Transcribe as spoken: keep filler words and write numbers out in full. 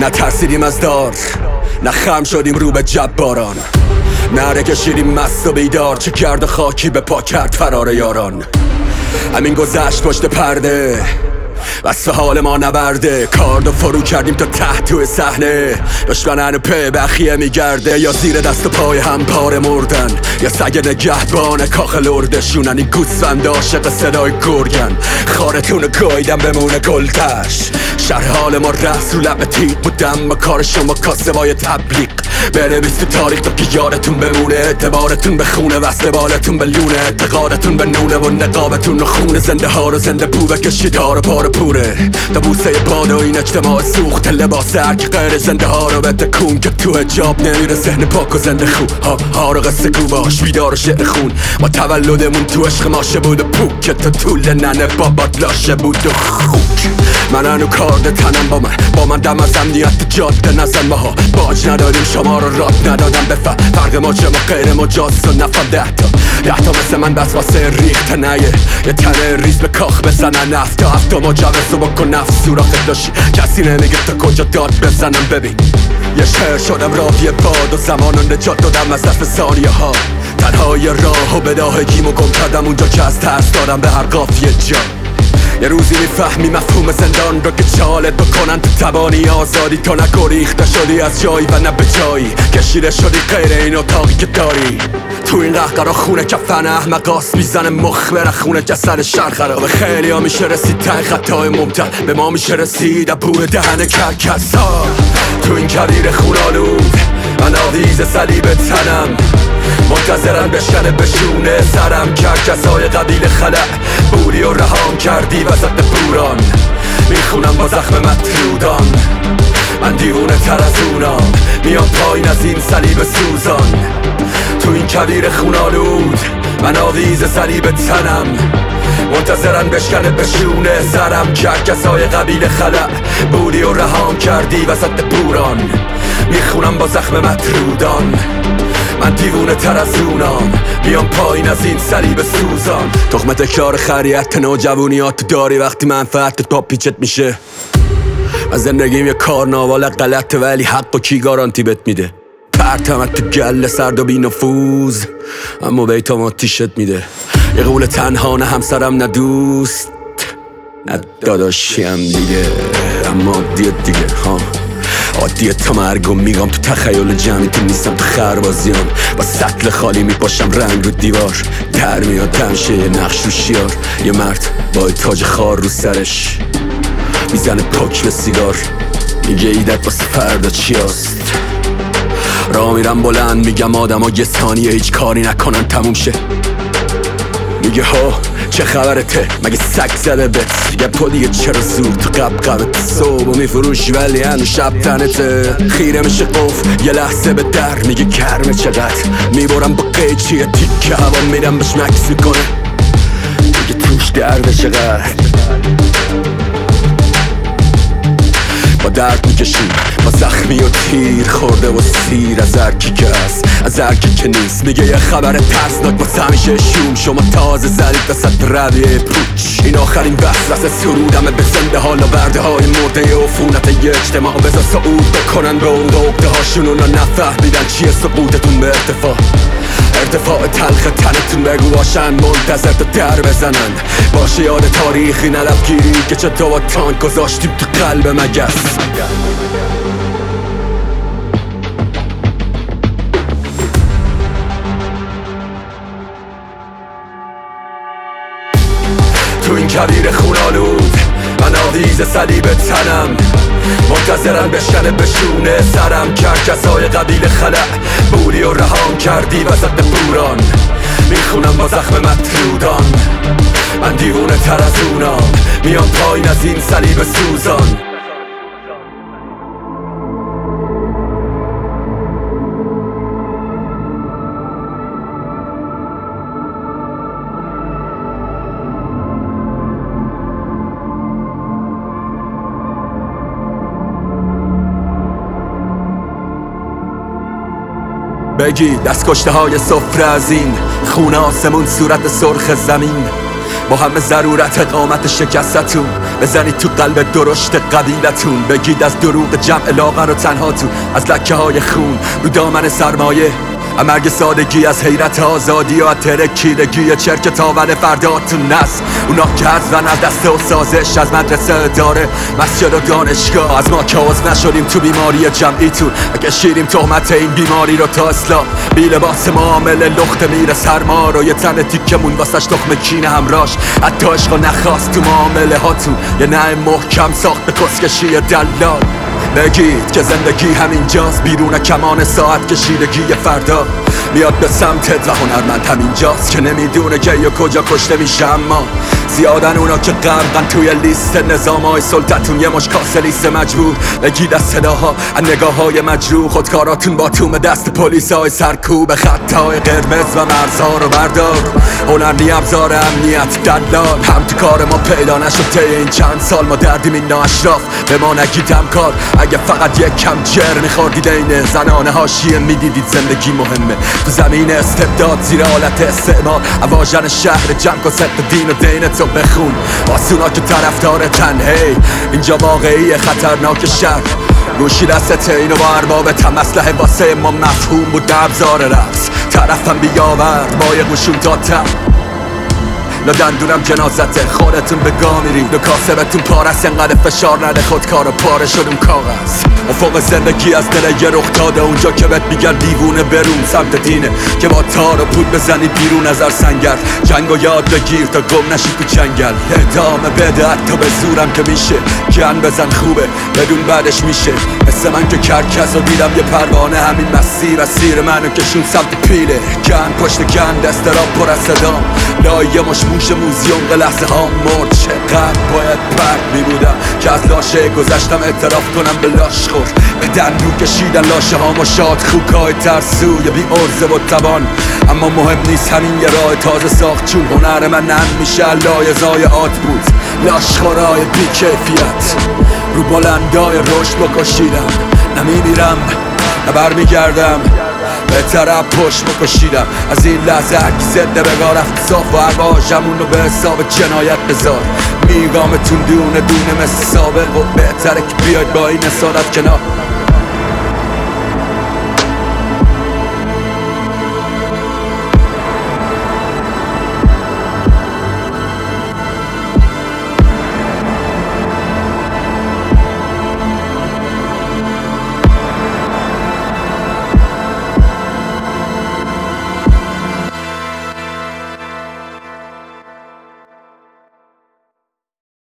نترسیدیم از دار، نه خم شدیم رو به جباران، نره کشیدیم مست و بیدار، چه کرد خاکی به پا کرد فرار یاران. همین گذشت پشت پرده، وصف حال ما نبرده، کارد و فرو کردیم تا ته توی صحنه. دشمنن پی بخیه میگرده، یا زیر دست و پای هم پاره مردن، یا سگ نگهبان کاخ لردشونن. این گوسفند عاشق صدای گرگن، خارتون گایدن بمونه گلتش. شرح حال ما رست رو لب تیغ بودم، با کار شما کاسبای تبلیغ. بنویس تو تاریخ تا که یادتون بمونه، اعتبارتون به خونه، وصل بالتون به لونه، اعتقادتون به نونه و نقابتون رو خونه. زنده ها رو زنده پو بکشید ها رو پاره پوره، تا بوسه باد و این اجتماع سوخت لباس هر که غیر زنده ها رو به تکون، که تو حجاب نمیره ذهن پاک و زنده خو. ها ها رو قصه گو باش بیدار و شعر خون، ما تولدمون تو عشق ماشه بود و پوک، که تو طول ننه بابات لاشه بود و خوک. من هنو کارد تنم با من، با من دم از امنیت جاده نزن. ماها باج ندادیم شما رو راد ندادم بفهم، فرق ما چه ما غیر مجاز و نفهم. ده تا ده تا مثل من بس واسه ریخت نیه، یه تنه ریز به کاخ بزنن نفت. هفتا مجوز و بکن نفس سوراخت داشتی، کسی نمیگه تا کجا داد بزنم. ببین یه شهر شدم راوی باد و زمان رو نجات دادم از دست ثانیه ها. تنهای راه و بداهگیمو گم کردم اونجا که از ترس دارم به هر قافیه جا. یه روزی میفهمی مفهوم زندان رو که چالت بکنن تو توانی آزادی، تو نگریخته شدی از جایی و نه به جایی، کشیده شدی غیر این اتاقی که داری. تو این قهقرا خونه کفن احمقاست، میزنه مخ بره خونه جسد شر خرابه. خیلی ها میشه رسید ته خطای ممتد، به ما میشه رسید ابور دهن کرکس ها. تو این کویر خونالود من آویز صلیب تنم، منتظرن بشکنه بشونه سرم. کرکس های قبیل خلع بوری و رهام کردی وسط بوران، میخونم با زخم مطرودان. من دیوونه تر از اونام، میام پایین از این صلیب سوزان. تو این کویر خونالود من آویز صلیب تنم، منتظرن بشکنه بشونه سرم. کرکس های قبیل خلع بوری و رهام کردی وسط بوران، میخونم با زخم مطرودان. من دیوونه تر از اونام، بیام پایین از این صلیب سوزان. تخمه تکرار خریت نوجوانیات داری، وقتی منفعتت پا پیچت میشه. از زندگیم یه کارناوال غلطه، ولی حق و کی گارانتی بت میده؟ پرتمت تو گله سرد و بی نفوذ، اما بیتام آتیشت میده. یه قول تنها نه همسرم نه دوست نه داداشیم دیگه، اما عادیت دیگه ها. عادیه تا مرگم میگم تو تخیل جمعی، تو نیستم تو خربازیام. با سطل خالی میپاشم رنگ رو دیوار، در میاد تمشه یه نقش رو شیار. یه مرد با تاج خار رو سرش میزنه پاک به سیگار، میگه ایدت واسه فردا چی هست. را میرم بلند میگم آدم ها یه ثانیه هیچ کاری نکنن تموم شه. میگه ها چه خبرته مگه سگ زده بهت؟ دیگه پا دیگه چرا زود تو قب قبت صبح میفروشی ولی هنو شب تنته. خیره میشه قف یه لحظه به در، میگه گرمه چقدر، میبرم با قیچی یه تیکه هوا میرم بهش مکس میکنه، میگه توش درده چقدر. با درد میکشیم با زخمی و تیر خورده و سیر، از هرکی که هست از هرکی که نیست. میگه یه خبر ترسناک واسه همیشه شوم، شما تازه زدید وسط رویه پوچ. این آخرین بحث واسه سرودمه به زنده حالا برده های مرده عفونت یه اجتماع. بذار صعود بکنن به اون عقده هاشون، اونا نفهمیدن چیه سقوطتون به ارتفاع. ارتفاع تلخ تنتون بگو باشن منتظر تا در بزنن. باشه یاد تاریخی نلبگیری که چه تو با تانک گذاشتیم تو قلب مگس. تو این کویر خونالود من آویز صلیب تنم، منتظرن بشکنه بشونه سرم. کرکس های قبیل خلع بوری و رهام کردی وسط بوران، میخونم با زخم مطرودان. من دیوونه تر از اونام، میام پایین از این صلیب سوزان. بگی دست کشته های سفره از این خونه آسمون صورت سرخ زمین، با همه ضرورت اقامت شکستتون بزنید تو قلب درشت قبیلتون، بگید از دروغ جمع لاغر و تنهاتون، از لکه های خون رو دامن سرمایه، مرگ سادگی از حیرت آزادی و ترکیدگی چرک تاون فرداتون است. اونا که حذفن از دست و سازش، از مدرسه داره مسجد و دانشگاه، از ما که عضو نشدیم تو بیماری جمعیتون، اگه شیریم تهمت این بیماری رو تا اصلاح. بی لباس معامله لخت میره سرما رو، یه تن تیکمون واسش تخم کینه همراش، حتی عشق نخواست تو معامله هاتون، یه نه محکم ساخت به کسکشی دلال. بگید که زندگی همینجاست، بیرون کمان ساعت کشیدگی فردا میاد به سمتت و هنرمند همینجاست که نمیدونه که یا کجا کشته میشه. اما زیادن اونا که غرقن توی لیست نظام های سلطتون، یه مش کاسه لیست مجبور. بگید از صداها، از نگاه های مجروح، خودکاراتون با توم دست پلیس های سرکوب، خطای قرمز و مرزها رو بردار. هنر نی ابزار امنیت دلال، هم تو کار ما پیدا نشد طی این چند سال. ما دردیم این نااشراف، به ما نگید همکار. اگه فقط یک کم جر میخوردید این زنانه حاشیه میدیدید زندگی مهمه. تو زمین استبداد زیر حالت استعمار، اواژن شهر جنگ و ست دین و دینتو بخون واسونا که طرفدار تنهی. اینجا واقعی خطرناک شهر، گوشی دست اینو با ارباب تم اسلحه واسه ما مفهوم بود ابزار رقص. طرفم بیاورد با یه قشون داتم لادندونم جنازته، خودتون به گا میرید و کاسبتون پارست. انقدر فشار نده خودکار و پاره شدون کاغذ. افق زندگی از دل یه رخ داده، اونجا که بهت میگن دیوونه برون سمت دینه، که با تار و پود بزنی بیرون از هر سنگر. جنگ و یاد بگیر تا گم نشی تو جنگل، ادامه بده حتی به زورم که میشه. گن بزن خوبه بدون بعدش میشه، مثل من که کرکس رو دیدم یه پروانه، همین مسیر اسیر منو کشون سمت پیله. گن پشت گن دست را پر از صدام، لایه مش موش موزیوم به لحظه ها مرد. چقدر باید پرد می بودم که از لاشه گذشتم اعتراف کنم به لاش خور. به دندو کشیدن لاشه ها مشاد خوکای ترسوی بی عرضه و توان. اما مهم نیست همین یه راه تازه ساخت، چون هنر من نم میشه لایزای آت بود. لاش خورای بی کیفیت رو بلندای رشد بکشیدم، نمیمیرم نه برمیگردم به طرف پشت بکشیدم. از این لحظه هرکی زده بگاه رفت صاف و عواجمون رو به حساب جنایت بذار. میگامتون دونه دونه مثل سابق و بهتره که بیاید با این اصالت کنار.